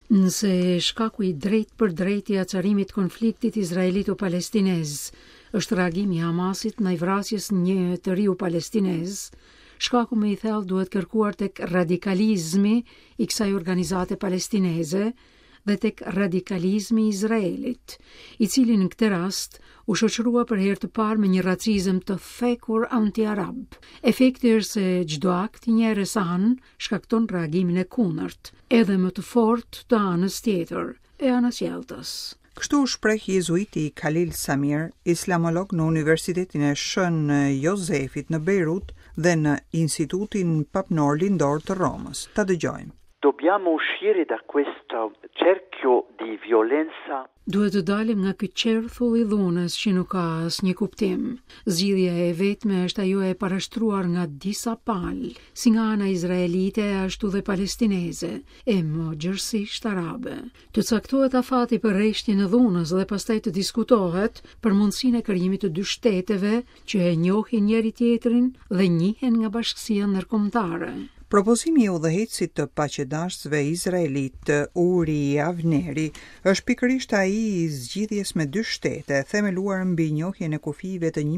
Nëse shkaku i drejt për drejt i acarimit konfliktit izraelito-palestinez është reagimi i Hamasit ndaj vrasjes një të riu palestinez, shkaku më i thellë duhet kërkuar tek radikalizmi i kësaj organizate palestineze dhe tek radikalizmi i Izraelit, i cili në këtë rast u shoqërua për herë të parë me një racizëm të thekur anti-arab. Efekti është se çdo akt i një rresan shkakton reagimin e kundërt, edhe më të fortë të anës tjetër, e anës jeltës. Kështu shpreh jezuiti Khalil Samir, islamolog në Universitetin e Shën Jozefit në Beirut dhe në Institutin Papnor Lindor të Romës. Ta dëgjojmë. Dobbiamo uscire da questo cerchio di violenza. Duhet të dalim nga ky qerthull i dhunës që nuk ka asnjë kuptim. Zgjidhja e vetme është ajo e parashtruar nga disa palë, si nga ana izraelite ashtu dhe palestineze, e më gjërësisht arabe. Të caktohet afati për rreshtjen e dhunës dhe pastaj të diskutohet për mundësinë e krijimit të dy shteteve që e njohin njëri tjetrin dhe njihen nga bashkësia ndërkombëtare. Propozimi i udhëheqësit të paqedashësve izraelit Uri Avneri është pikërisht ai i zgjidhjes me dy shtete, themeluar mbi njohjen e kufive të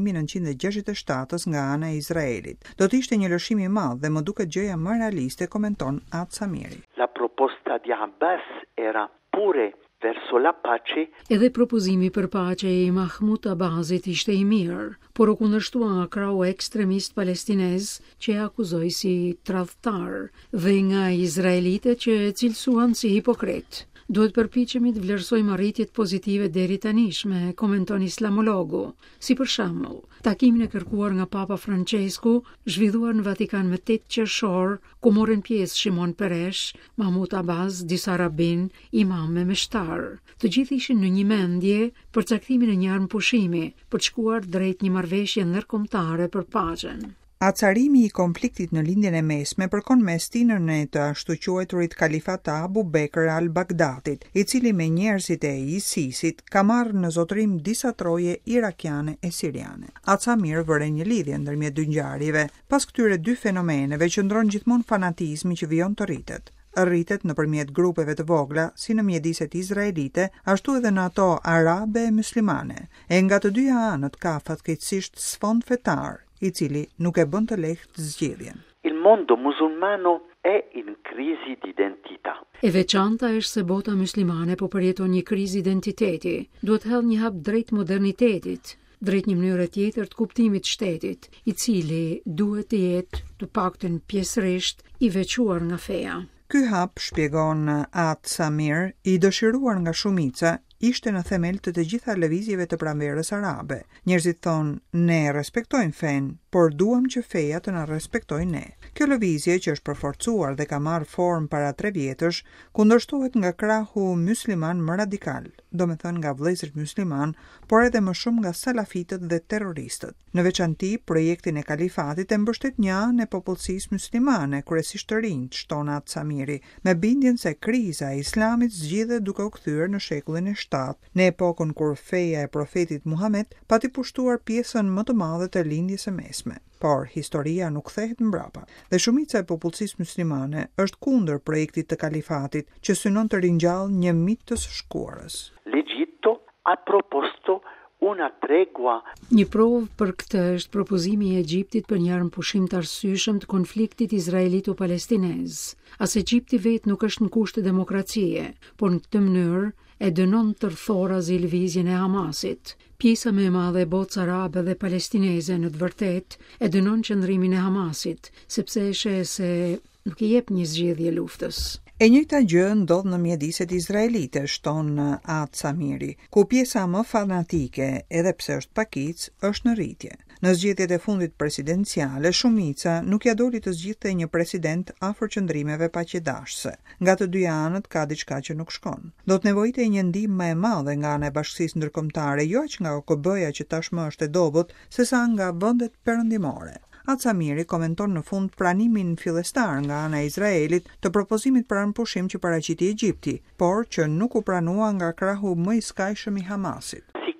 1967 nga ana e Izraelit. Do të ishte një lëshim i madh dhe më duket gjëja më realiste, komenton At Samiri. La proposta di Abbas era pure verso la pace. Edhe propozimi për paqe i Mahmud Abbasit ishte i mirë, por u kundërshtua nga krahu ekstremist palestinez që e akuzoi si tradhtar dhe nga izraelitët që e cilësuan si hipokrit. Duhet përpiqemi të vlerësojmë arritjet pozitive deri tanishme, komenton islamologu, si për shembull, takimin e kërkuar nga Papa Francesku, zhvilluar në Vatikan më 8 qershor, ku morën pjesë Shimon Peresh, Mahmud Abbas, disa rabin, imam e meshtar. Të gjithë ishin në një mendje për caktimin e një armëpushimi, për të shkuar drejt një marrëveshje ndërkombëtare për paqen. Acarimi i konfliktit në lindjen e mesme përkon me stinën e të ashtu quajturit kalifat të Abu Bekr al-Bagdatit, i cili me njerëzit e ISIS-it ka marrë në zotërim disa troje irakiane e siriane. Samir vëre një lidhje ndërmjet dy ngjarjeve. Pas këtyre dy fenomeneve qëndron gjithmonë fanatizmi që vijon të rritet. Rritet nëpërmjet grupeve të vogla, si në mjediset izraelite, ashtu edhe në ato arabe e muslimane. E nga të dyja anët ka fatkeqësisht sfond fetar, i cili nuk e bën të lehtë zgjedhjen. Il mondo musulmano è in crisi di identità. E veçanta është se bota muslimane po përjeton një krizë identiteti. Duhet hedh një hap drejt modernitetit, drejt një mënyre tjetër të kuptimit të shtetit, i cili duhet të jetë të paktën pjesërisht i veçuar nga feja. Ky hap, shpjegon At Samir, i dëshiruar nga shumica, ishte në themel të gjitha lëvizjeve të pranverës arabe. Njerëzit thonë, ne respektojmë fen, por duam që feja të na respektojë ne. Kjo lëvizje, që është përforcuar dhe ka marrë formë para 3 vjetësh, kundërshtohet nga krahu musliman më radikal, domethënë nga vëllezërit musliman, por edhe më shumë nga salafitët dhe terroristët. Në veçanti, projektin e kalifatit e mbështet një anë e popullsisë muslimane, kryesisht të rinj, shton At Samiri, me bindjen se kriza e islamit zgjidhet duke u kthyer në shekullin e 7, në epokën kur feja e profetit Muhammed pati pushtuar pjesën më të madhe të lindjes së mesme. Por historia nuk kthehet mbrapa dhe shumica e popullsisë muslimane është kundër projektit të kalifatit që synon të ringjallë një mit të së shkuarës. L'Egitto ha proposto una tregua. Një provë për këtë është propozimi i Egjiptit për një armëpushim të arsyeshëm të konfliktit izraelito-palestinez. As Egjipti vetë nuk është në kusht të demokracie, por në këtë mënyrë e dënon tërthorazi lëvizjen e Hamasit. Pjesa më e madhe e botës arabe dhe palestineze në të vërtetë e dënon qëndrimin e Hamasit, sepse e sheh se nuk i jep një zgjedhje luftës. E njëjta gjë ndodh në mjediset izraelite, shton At Samiri, ku pjesa më fanatike, edhe pse është pakic, është në rritje. Në zgjedhjet e fundit presidenciale, shumica nuk ja doli të zgjidhte një president afër qëndrimeve paqedashëse. Nga të dy anët ka diçka që nuk shkon. Do të nevojitej një ndihmë më e madhe nga ana e bashkësisë ndërkombëtare, jo aq nga OKB-ja që tashmë është e dobët, sesa nga vendet perëndimore. At Samiri komenton në fund pranimin fillestar nga ana e Izraelit të propozimit për armëpushim që paraqiti Egjipti, por që nuk u pranua nga krahu më i skajshëm i Hamasit. Si capisce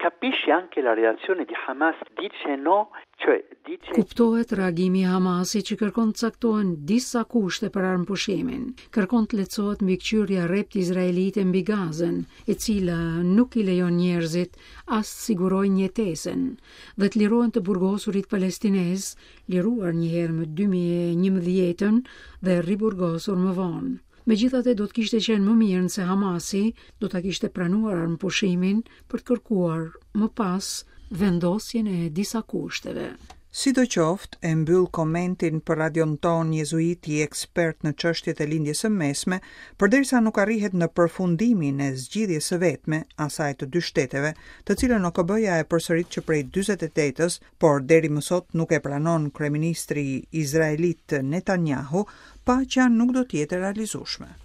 capisce anche la reazione di Hamas, dice no, cioè dice... Kuptohet reagimi i Hamasi që kërkon të caktohen disa kushte për armëpushimin. Kërkon të lehtësohet mbikëqyrja rrept izraelite mbi Gazën, e cila nuk i lejon njerëzit as të sigurojnë jetesën, dhe të lirohen të burgosurit palestinez, liruar një herë më 2011 dhe riburgosur më vonë. Megjithatë do të kishte qenë më mirë nëse Hamasi do ta kishte pranuar armëpushimin për të kërkuar më pas vendosjen e disa kushteve. Sidoqoftë, e mbyll komentin për radion ton jezuiti ekspert në çështjet e lindjes së mesme, përderisa nuk arrihet në përfundimin e zgjidhjes së vetme, asaj të dy shteteve, të cilën OKB-ja e përsërit që prej 48-s, por deri më sot nuk e pranon kryeministri izraelit Netanyahu, paqja nuk do të jetë e realizueshme.